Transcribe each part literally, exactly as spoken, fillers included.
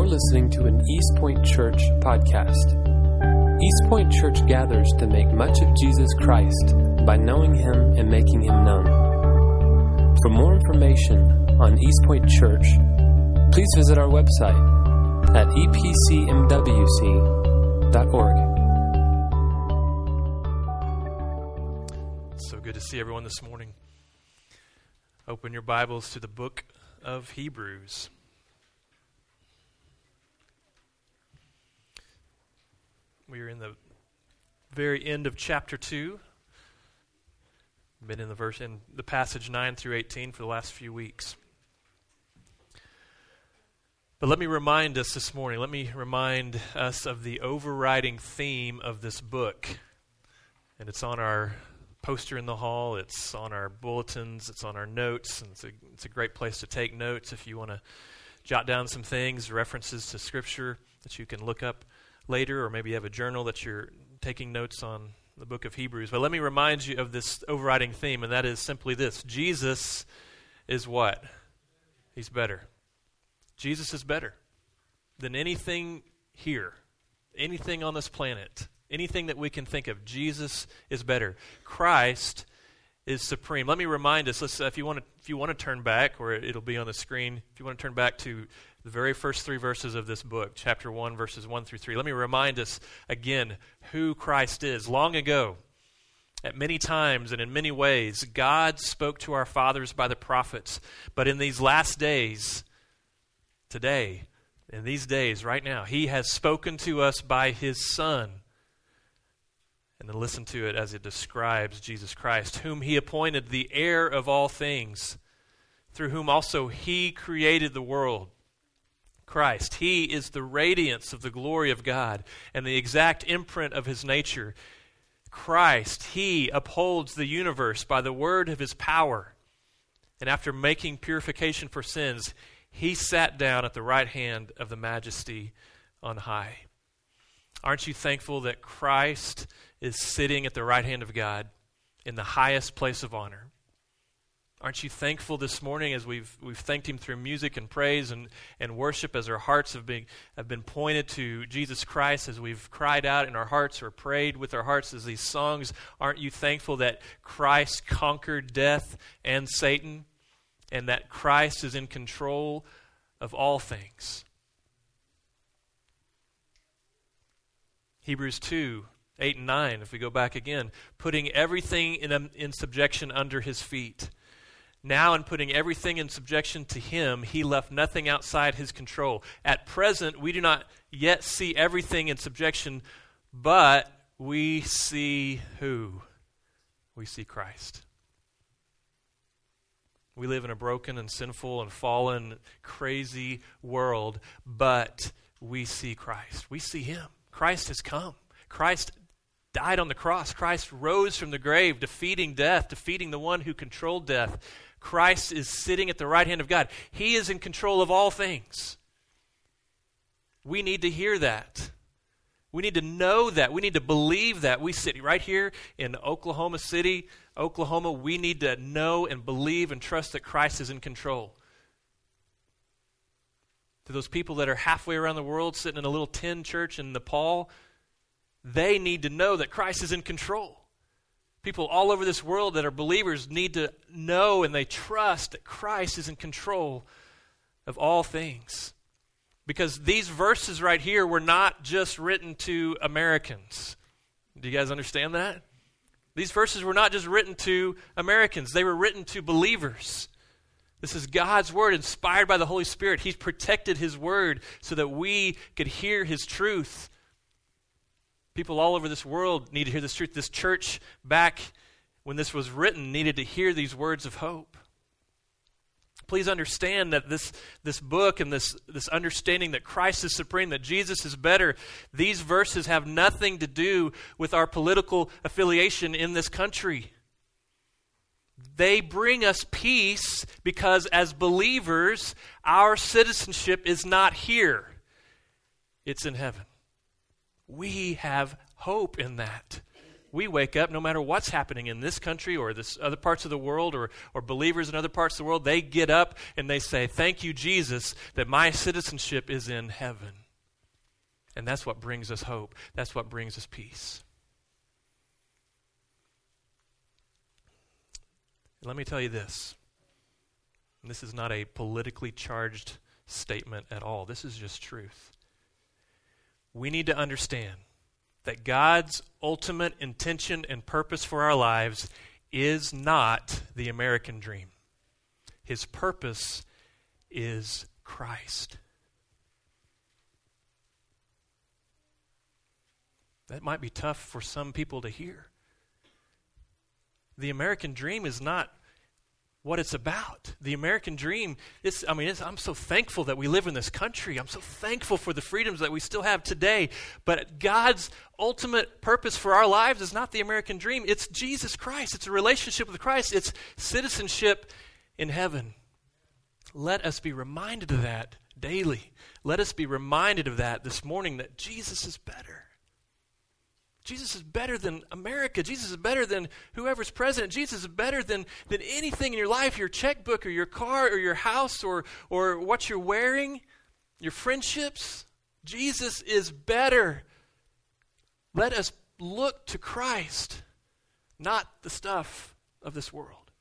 listening to an East Point Church podcast. East Point Church gathers to make much of Jesus Christ by knowing Him and making Him known. For more information on East Point Church, please visit our website at e p c m w c dot org. So good to see everyone this morning. Open your Bibles to the book of Hebrews. We are in the very end of chapter two. Been in the verse in the passage nine through eighteen for the last few weeks. But let me remind us this morning, let me remind us of the overriding theme of this book. And it's on our poster in the hall, it's on our bulletins, it's on our notes, and it's a, it's a great place to take notes if you want to jot down some things, references to Scripture that you can look up later, or maybe you have a journal that you're taking notes on the book of Hebrews. But let me remind you of this overriding theme, and that is simply this. Jesus is what? He's better. Jesus is better than anything here, anything on this planet, anything that we can think of. Jesus is better. Christ is supreme. Let me remind us, let's, uh, if you want to if you want to turn back, or it'll be on the screen, if you want to turn back to the very first three verses of this book, chapter one, verses one through three. Let me remind us again who Christ is. Long ago, at many times and in many ways, God spoke to our fathers by the prophets. But in these last days, today, in these days, right now, He has spoken to us by His Son. And then listen to it as it describes Jesus Christ, whom He appointed the heir of all things, through whom also He created the world. Christ, He is the radiance of the glory of God and the exact imprint of His nature. Christ, He upholds the universe by the word of His power. And after making purification for sins, He sat down at the right hand of the Majesty on high. Aren't you thankful that Christ is sitting at the right hand of God in the highest place of honor? Aren't you thankful this morning as we've we've thanked Him through music and praise and, and worship, as our hearts have been have been pointed to Jesus Christ, as we've cried out in our hearts or prayed with our hearts as these songs? Aren't you thankful that Christ conquered death and Satan, and that Christ is in control of all things? Hebrews two, eight and nine, if we go back again, putting everything in, in subjection under His feet. Now, in putting everything in subjection to Him, He left nothing outside His control. At present, we do not yet see everything in subjection, but we see who? We see Christ. We live in a broken and sinful and fallen, crazy world, but we see Christ. We see Him. Christ has come. Christ died on the cross. Christ rose from the grave, defeating death, defeating the one who controlled death. Christ is sitting at the right hand of God. He is in control of all things. We need to hear that. We need to know that. We need to believe that. We sit right here in Oklahoma City, Oklahoma. We need to know and believe and trust that Christ is in control. To those people that are halfway around the world sitting in a little tin church in Nepal, they need to know that Christ is in control. People all over this world that are believers need to know and they trust that Christ is in control of all things. Because these verses right here were not just written to Americans. Do you guys understand that? These verses were not just written to Americans. They were written to believers. This is God's word inspired by the Holy Spirit. He's protected His word so that we could hear His truth. People all over this world need to hear this truth. This church, back when this was written, needed to hear these words of hope. Please understand that this, this book and this, this understanding that Christ is supreme, that Jesus is better, these verses have nothing to do with our political affiliation in this country. They bring us peace because as believers, our citizenship is not here. It's in heaven. We have hope in that. We wake up, no matter what's happening in this country or this other parts of the world or, or believers in other parts of the world, they get up and they say, thank you, Jesus, that my citizenship is in heaven. And that's what brings us hope. That's what brings us peace. Let me tell you this. This is not a politically charged statement at all. This is just truth. We need to understand that God's ultimate intention and purpose for our lives is not the American dream. His purpose is Christ. That might be tough for some people to hear. The American dream is not what it's about. The American dream, is, I mean, it's, I'm so thankful that we live in this country. I'm so thankful for the freedoms that we still have today. But God's ultimate purpose for our lives is not the American dream. It's Jesus Christ. It's a relationship with Christ. It's citizenship in heaven. Let us be reminded of that daily. Let us be reminded of that this morning, that Jesus is better. Jesus is better than America. Jesus is better than whoever's president. Jesus is better than, than anything in your life, your checkbook or your car or your house or, or what you're wearing, your friendships. Jesus is better. Let us look to Christ, not the stuff of this world.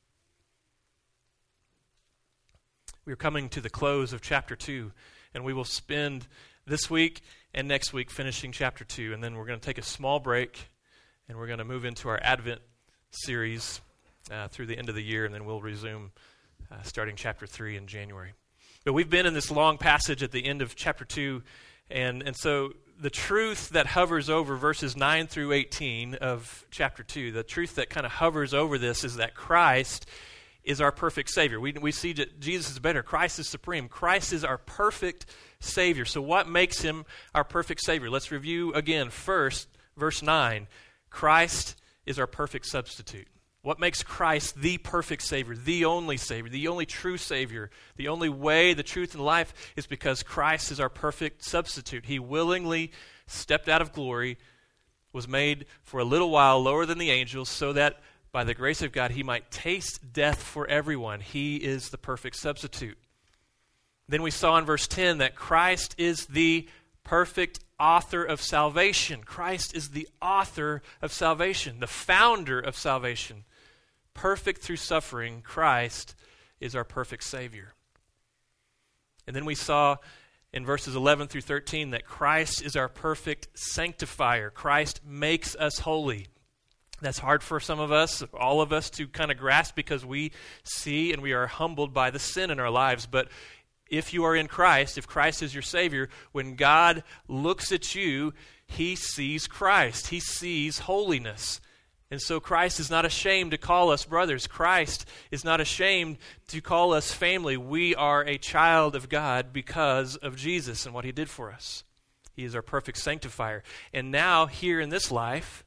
We are coming to the close of chapter two, and we will spend this week and next week finishing chapter two, and then we're going to take a small break, and we're going to move into our Advent series uh, through the end of the year, and then we'll resume uh, starting chapter three in January. But we've been in this long passage at the end of chapter two, and, and so the truth that hovers over verses nine through eighteen of chapter two, the truth that kind of hovers over this is that Christ is our perfect Savior. We, we see that Jesus is better. Christ is supreme. Christ is our perfect Savior. So what makes him our perfect Savior? Let's review again. First, verse nine. Christ is our perfect substitute. What makes Christ the perfect Savior, the only Savior, the only true Savior, the only way, the truth, and life is because Christ is our perfect substitute. He willingly stepped out of glory, was made for a little while lower than the angels so that by the grace of God he might taste death for everyone. He is the perfect substitute. Then we saw in verse ten that Christ is the perfect author of salvation. Christ is the author of salvation, the founder of salvation. Perfect through suffering, Christ is our perfect Savior. And then we saw in verses eleven through thirteen that Christ is our perfect sanctifier. Christ makes us holy. That's hard for some of us, all of us, to kind of grasp because we see and we are humbled by the sin in our lives. But if you are in Christ, if Christ is your Savior, when God looks at you, he sees Christ. He sees holiness. And so Christ is not ashamed to call us brothers. Christ is not ashamed to call us family. We are a child of God because of Jesus and what he did for us. He is our perfect sanctifier. And now, here in this life,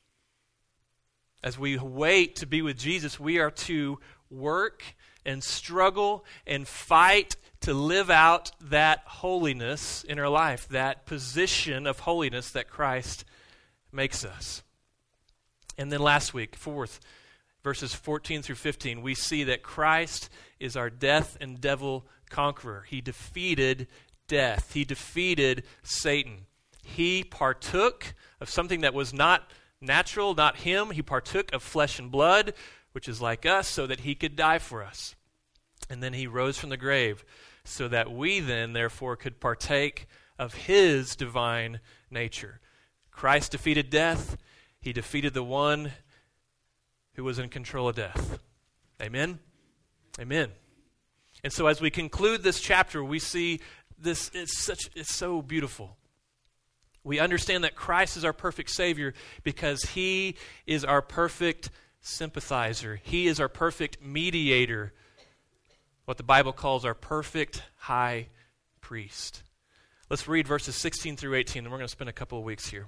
as we wait to be with Jesus, we are to work and struggle and fight to live out that holiness in our life, that position of holiness that Christ makes us. And then last week, fourth, verses fourteen through fifteen, we see that Christ is our death and devil conqueror. He defeated death. He defeated Satan. He partook of something that was not natural, not him. He partook of flesh and blood, which is like us, so that he could die for us. And then he rose from the grave so that we then, therefore, could partake of his divine nature. Christ defeated death. He defeated the one who was in control of death. Amen? Amen. And so as we conclude this chapter, we see this, it's such, it's so beautiful. We understand that Christ is our perfect Savior because he is our perfect sympathizer. He is our perfect mediator, what the Bible calls our perfect high priest. Let's read verses sixteen through eighteen, and we're going to spend a couple of weeks here.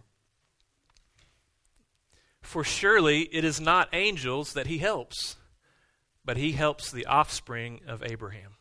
For surely it is not angels that he helps, but he helps the offspring of Abraham.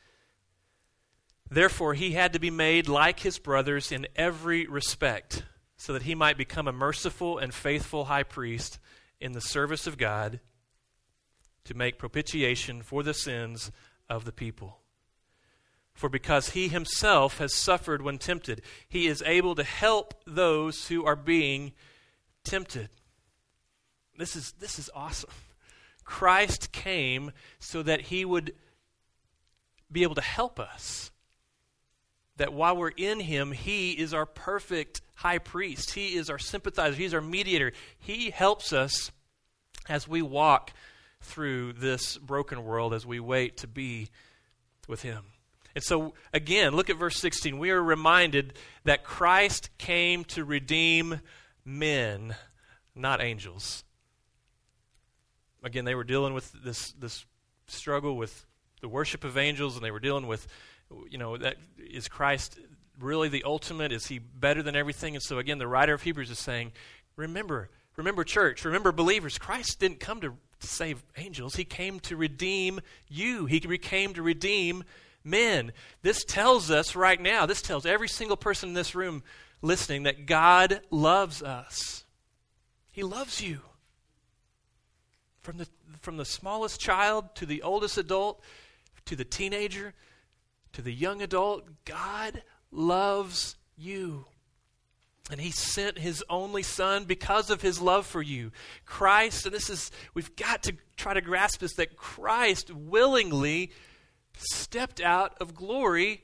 Therefore, he had to be made like his brothers in every respect, so that he might become a merciful and faithful high priest in the service of God to make propitiation for the sins of the people. For because he himself has suffered when tempted, he is able to help those who are being tempted. This is, this is awesome. Christ came so that he would be able to help us. That while we're in him, he is our perfect high priest. He is our sympathizer. He's our mediator. He helps us as we walk through this broken world, as we wait to be with him. And so, again, look at verse sixteen. We are reminded that Christ came to redeem men, not angels. Again, they were dealing with this, this struggle with the worship of angels, and they were dealing with, you know, that is Christ really the ultimate? Is he better than everything? And so, again, the writer of Hebrews is saying, remember, remember church, remember believers, Christ didn't come to save angels. He came to redeem you. He came to redeem men. This tells us right now, this tells every single person in this room listening that God loves us. He loves you. From the, from the smallest child to the oldest adult, to the teenager, to the young adult, God loves you. And he sent his only son because of his love for you. Christ, and this is, we've got to try to grasp this, that Christ willingly stepped out of glory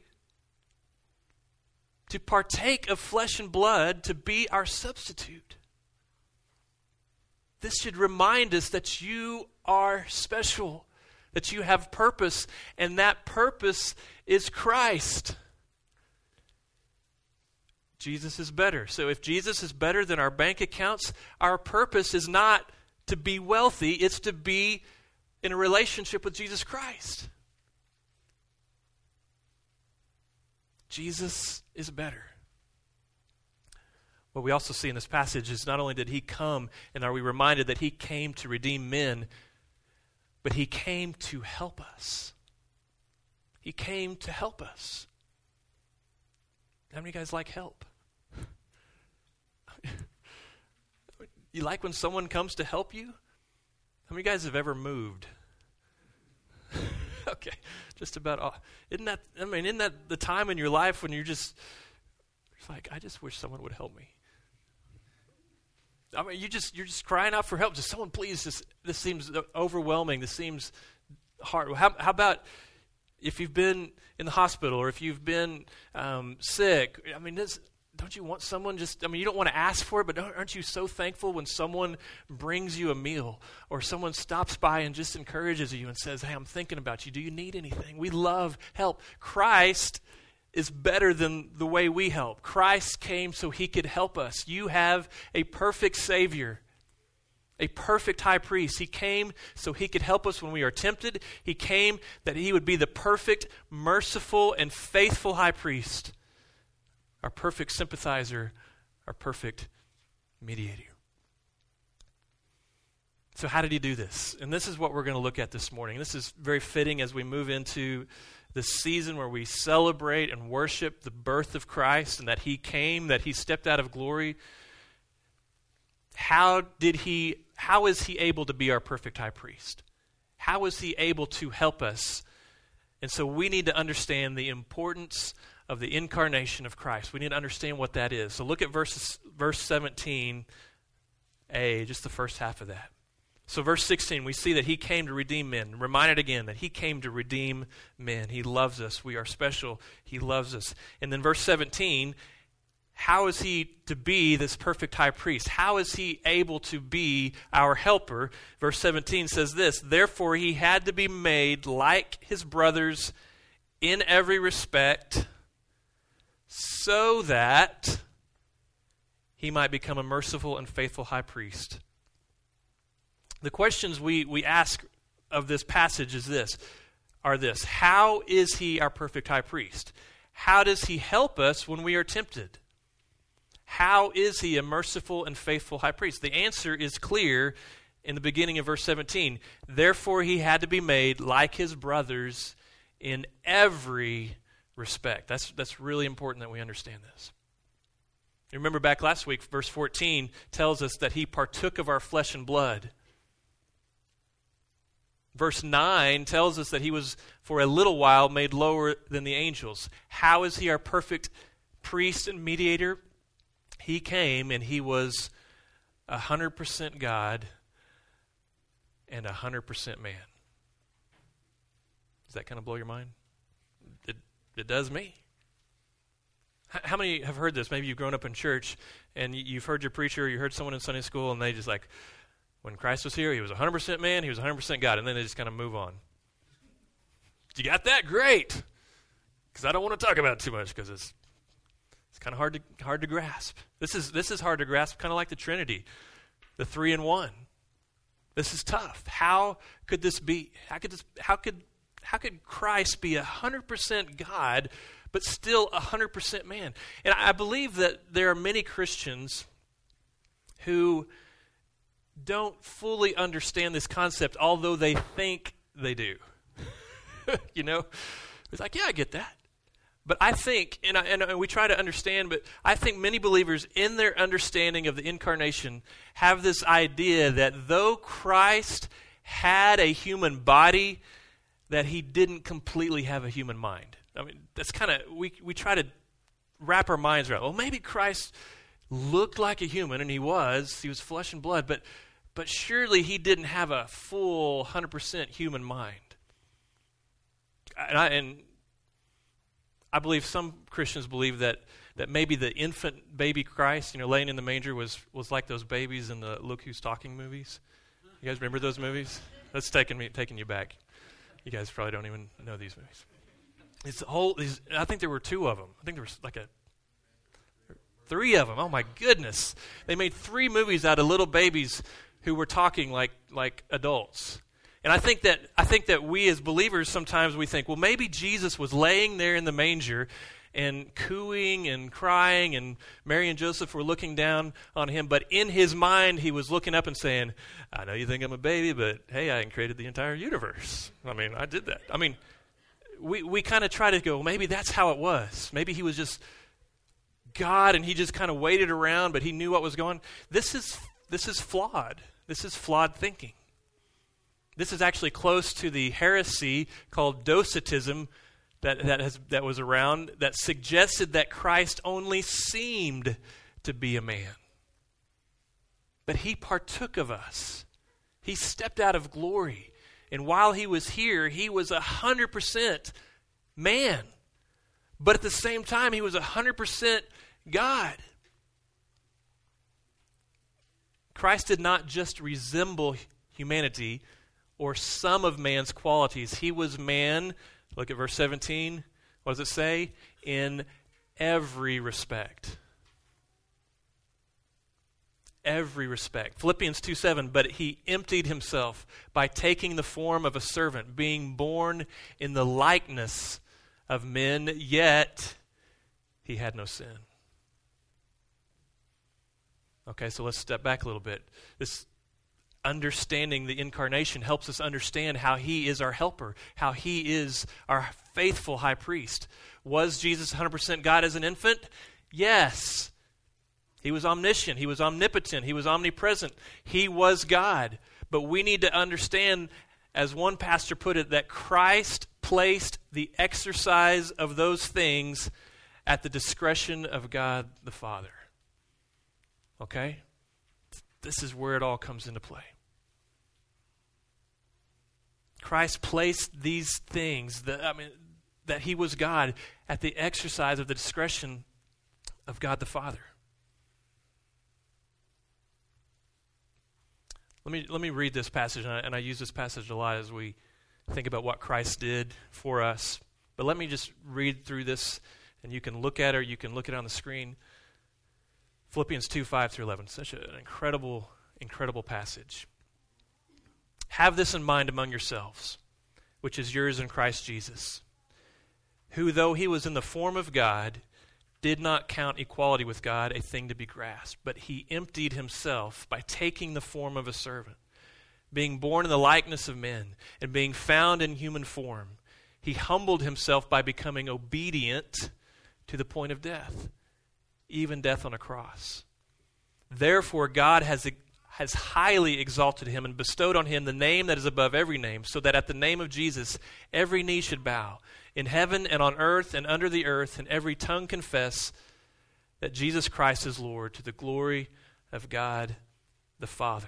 to partake of flesh and blood to be our substitute. This should remind us that you are special, that you have purpose, and that purpose is Christ. Jesus is better. So if Jesus is better than our bank accounts, our purpose is not to be wealthy, it's to be in a relationship with Jesus Christ. Jesus is better. What we also see in this passage is not only did he come, and are we reminded that he came to redeem men, but he came to help us. He came to help us. How many of you guys like help? You like when someone comes to help you? How many of you guys have ever moved? Okay, just about all. Isn't that, I mean, isn't that the time in your life when you're just, it's like, I just wish someone would help me. I mean, you just, you're just crying out for help. Just someone, please, this, this seems overwhelming. This seems hard. How, how about if you've been in the hospital or if you've been um, sick? I mean, this, don't you want someone just, I mean, you don't want to ask for it, but aren't you so thankful when someone brings you a meal or someone stops by and just encourages you and says, hey, I'm thinking about you. Do you need anything? We love help. Christ is better than the way we help. Christ came so he could help us. You have a perfect Savior, a perfect high priest. He came so he could help us when we are tempted. He came that he would be the perfect, merciful, and faithful high priest, our perfect sympathizer, our perfect mediator. So how did he do this? And this is what we're going to look at this morning. This is very fitting as we move into the season where we celebrate and worship the birth of Christ and that he came, that he stepped out of glory. How did he, how is he able to be our perfect high priest? How is he able to help us? And so we need to understand the importance of the incarnation of Christ. We need to understand what that is. So look at verses, verse seventeen a, just the first half of that. So verse sixteen, we see that he came to redeem men. Reminded again that he came to redeem men. He loves us. We are special. He loves us. And then verse seventeen, how is he to be this perfect high priest? How is he able to be our helper? Verse seventeen says this, therefore he had to be made like his brothers in every respect, so that he might become a merciful and faithful high priest. The questions we, we ask of this passage is this, are this. How is he our perfect high priest? How does he help us when we are tempted? How is he a merciful and faithful high priest? The answer is clear in the beginning of verse seventeen. Therefore he had to be made like his brothers in every respect. That's, that's really important that we understand this. You remember back last week, verse fourteen tells us that he partook of our flesh and blood. Verse nine tells us that he was for a little while made lower than the angels. How is he our perfect priest and mediator? He came and he was one hundred percent God and one hundred percent man. Does that kind of blow your mind? It, it does me. H- how many have heard this? Maybe you've grown up in church and you've heard your preacher, or you heard someone in Sunday school, and they just like, when Christ was here, he was one hundred percent man, he was one hundred percent God, and then they just kind of move on. You got that? Great. Because I don't want to talk about it too much because it's it's kind of hard to hard to grasp. This is this is hard to grasp, kind of like the Trinity, the three in one. This is tough. How could this be? How could this? How could how could Christ be one hundred percent God but still one hundred percent man? And I believe that there are many Christians who don't fully understand this concept, although they think they do. You know? It's like, yeah, I get that. But I think, and, I, and we try to understand, but I think many believers in their understanding of the incarnation have this idea that though Christ had a human body, that he didn't completely have a human mind. I mean, that's kind of, we, we try to wrap our minds around, well, maybe Christ looked like a human, and he was, he was flesh and blood, but but surely he didn't have a full one hundred percent human mind. And I, and I believe some Christians believe that that maybe the infant baby Christ, you know, laying in the manger was, was like those babies in the Look Who's Talking movies. You guys remember those movies? That's taking me taking you back. You guys probably don't even know these movies. It's whole. These, I think there were two of them. I think there was like a three of them. Oh my goodness! They made three movies out of little babies who were talking like like adults. And I think that I think that we as believers sometimes we think, well, maybe Jesus was laying there in the manger and cooing and crying, and Mary and Joseph were looking down on him, but in his mind he was looking up and saying, I know you think I'm a baby, but hey, I created the entire universe. I mean, I did that. I mean, we, we kind of try to go, maybe that's how it was. Maybe he was just God and he just kind of waited around, but he knew what was going. This is this is flawed. This is flawed thinking. This is actually close to the heresy called Docetism that that has that was around that suggested that Christ only seemed to be a man. But he partook of us. He stepped out of glory. And while he was here, he was one hundred percent man. But at the same time, he was one hundred percent God. Christ did not just resemble humanity or some of man's qualities. He was man, look at verse seventeen. What does it say? In every respect. Every respect. Philippians two seven, but he emptied himself by taking the form of a servant, being born in the likeness of men, yet he had no sin. Okay, so let's step back a little bit. This understanding the incarnation helps us understand how he is our helper, how he is our faithful high priest. Was Jesus one hundred percent God as an infant? Yes. He was omniscient. He was omnipotent. He was omnipresent. He was God. But we need to understand, as one pastor put it, that Christ placed the exercise of those things at the discretion of God the Father. Okay? This is where it all comes into play. Christ placed these things, that, I mean, that he was God, at the exercise of the discretion of God the Father. Let me let me read this passage, and I, and I use this passage a lot as we think about what Christ did for us. But let me just read through this, and you can look at it, or you can look at it on the screen. Philippians two, five through eleven. Such an incredible, incredible passage. Have this in mind among yourselves, which is yours in Christ Jesus, who, though he was in the form of God, did not count equality with God a thing to be grasped, but he emptied himself by taking the form of a servant, being born in the likeness of men, and being found in human form. He humbled himself by becoming obedient to the point of death, even death on a cross. Therefore, God has, has highly exalted him and bestowed on him the name that is above every name, so that at the name of Jesus every knee should bow, in heaven and on earth and under the earth, and every tongue confess that Jesus Christ is Lord, to the glory of God the Father.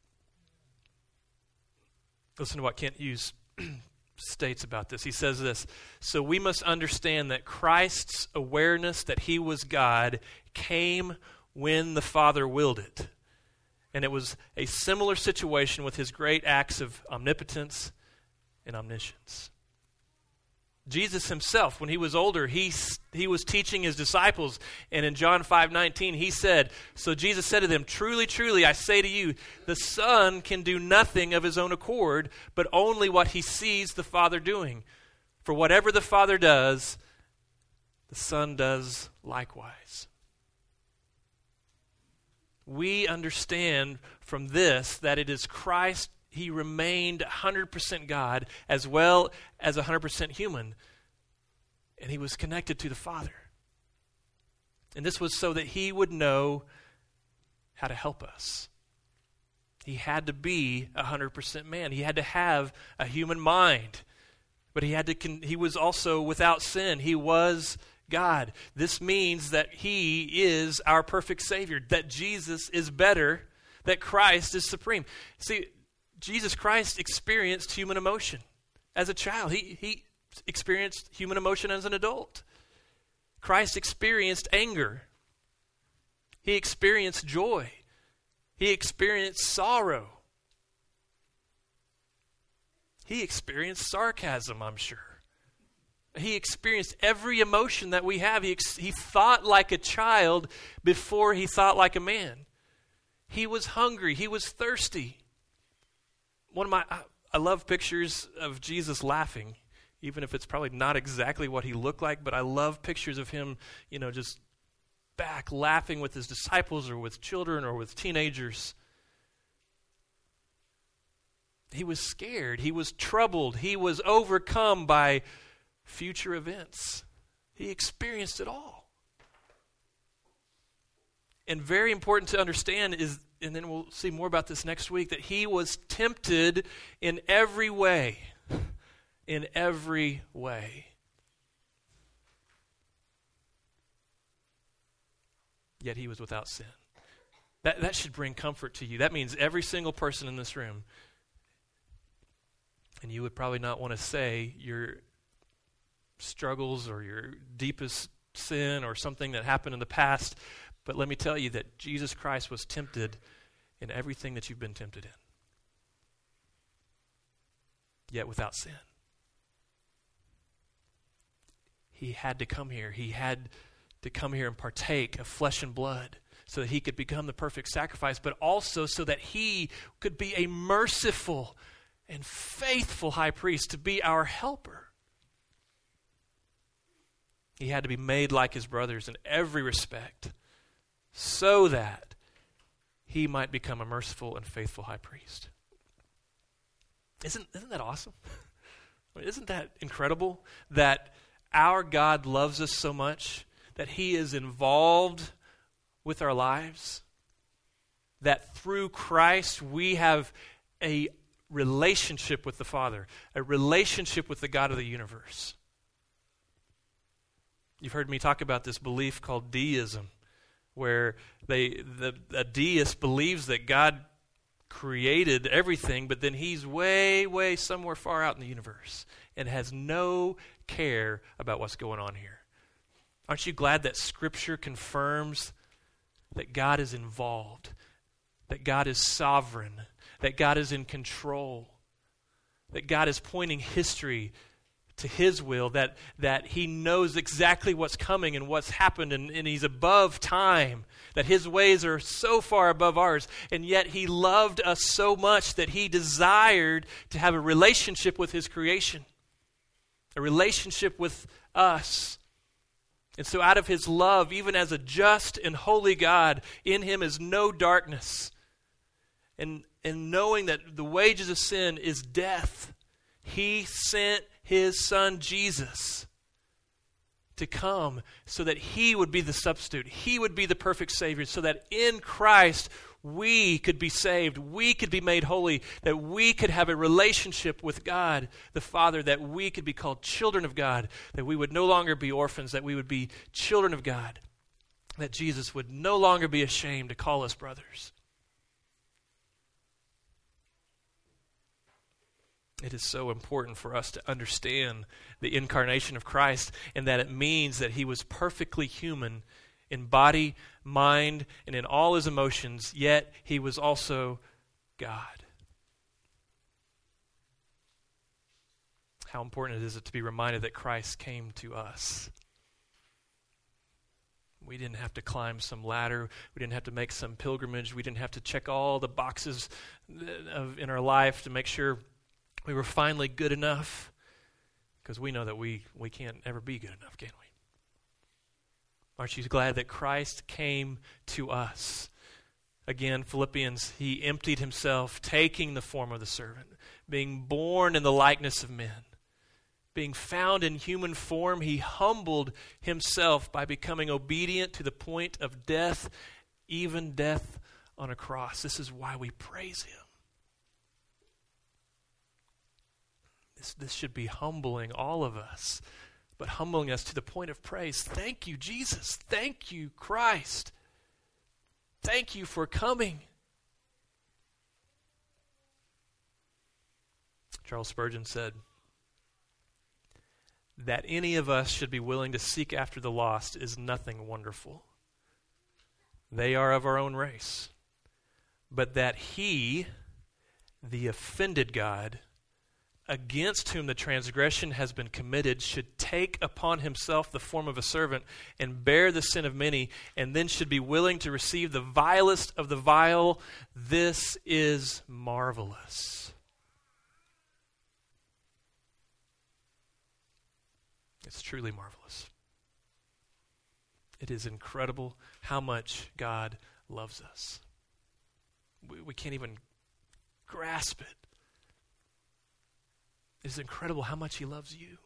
Listen to what Kent Hughes states about this. He says this: so we must understand that Christ's awareness that he was God came when the Father willed it. And it was a similar situation with his great acts of omnipotence and omniscience. Jesus himself, when he was older, he, he was teaching his disciples, and in John five nineteen, he said, so Jesus said to them, truly, truly, I say to you, the Son can do nothing of his own accord, but only what he sees the Father doing. For whatever the Father does, the Son does likewise. We understand from this that it is Christ. He remained one hundred percent God as well as one hundred percent human. And he was connected to the Father. And this was so that he would know how to help us. He had to be one hundred percent man. He had to have a human mind. But he had to. Con- he was also without sin. He was God. This means that he is our perfect Savior, that Jesus is better, that Christ is supreme. See, Jesus Christ experienced human emotion as a child. He, he experienced human emotion as an adult. Christ experienced anger. He experienced joy. He experienced sorrow. He experienced sarcasm, I'm sure. He experienced every emotion that we have. He, ex- he thought like a child before he thought like a man. He was hungry. He was thirsty. One of my, I, I love pictures of Jesus laughing, even if it's probably not exactly what he looked like, but I love pictures of him, you know, just back laughing with his disciples or with children or with teenagers. He was scared. He was troubled. He was overcome by future events. He experienced it all. And very important to understand is, and then we'll see more about this next week, that he was tempted in every way. In every way. Yet he was without sin. That, that should bring comfort to you. That means every single person in this room, and you would probably not want to say your struggles or your deepest sin or something that happened in the past, but let me tell you that Jesus Christ was tempted in everything that you've been tempted in, yet without sin. He had to come here. He had to come here and partake of flesh and blood so that he could become the perfect sacrifice, but also so that he could be a merciful and faithful high priest to be our helper. He had to be made like his brothers in every respect so that he might become a merciful and faithful high priest. Isn't, isn't that awesome? Isn't that incredible that our God loves us so much that he is involved with our lives? That through Christ we have a relationship with the Father, a relationship with the God of the universe. You've heard me talk about this belief called deism, where they the a deist believes that God created everything, but then he's way, way somewhere far out in the universe and has no care about what's going on here. Aren't you glad that Scripture confirms that God is involved, that God is sovereign, that God is in control, that God is pointing history to his will, that that he knows exactly what's coming and what's happened, and, and he's above time, that his ways are so far above ours, and yet he loved us so much that he desired to have a relationship with his creation, a relationship with us. And so out of his love, even as a just and holy God, in him is no darkness. And, and knowing that the wages of sin is death, he sent his son Jesus to come so that he would be the substitute. He would be the perfect Savior, so that in Christ we could be saved, we could be made holy, that we could have a relationship with God the Father, that we could be called children of God, that we would no longer be orphans, that we would be children of God, that Jesus would no longer be ashamed to call us brothers. It is so important for us to understand the incarnation of Christ, and that it means that he was perfectly human in body, mind, and in all his emotions, yet he was also God. How important it is to be reminded that Christ came to us. We didn't have to climb some ladder. We didn't have to make some pilgrimage. We didn't have to check all the boxes of, in our life to make sure we were finally good enough, because we know that we, we can't ever be good enough, can we? Aren't you glad that Christ came to us? Again, Philippians, he emptied himself, taking the form of the servant, being born in the likeness of men. Being found in human form, he humbled himself by becoming obedient to the point of death, even death on a cross. This is why we praise him. This, this should be humbling all of us, but humbling us to the point of praise. Thank you, Jesus. Thank you, Christ. Thank you for coming. Charles Spurgeon said that any of us should be willing to seek after the lost is nothing wonderful. They are of our own race. But that he, the offended God, against whom the transgression has been committed, should take upon himself the form of a servant and bear the sin of many, and then should be willing to receive the vilest of the vile. This is marvelous. It's truly marvelous. It is incredible how much God loves us. We, we can't even grasp it. It is incredible how much he loves you.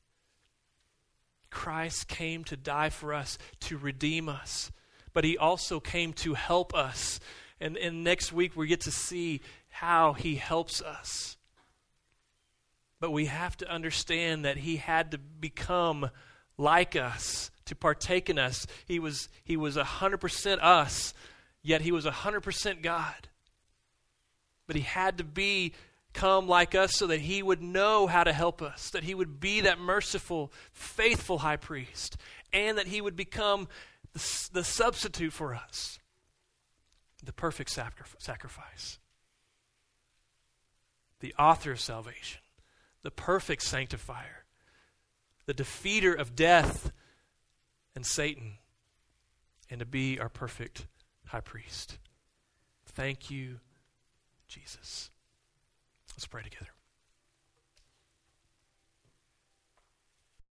Christ came to die for us, to redeem us, but he also came to help us. And, and next week we get to see how he helps us. But we have to understand that he had to become like us, to partake in us. He was, he was one hundred percent us, yet he was one hundred percent God. But he had to be come like us so that he would know how to help us, that he would be that merciful, faithful high priest, and that he would become the, the substitute for us, the perfect sacrif- sacrifice, the author of salvation, the perfect sanctifier, the defeater of death and Satan, and to be our perfect high priest. Thank you, Jesus. Let's pray together.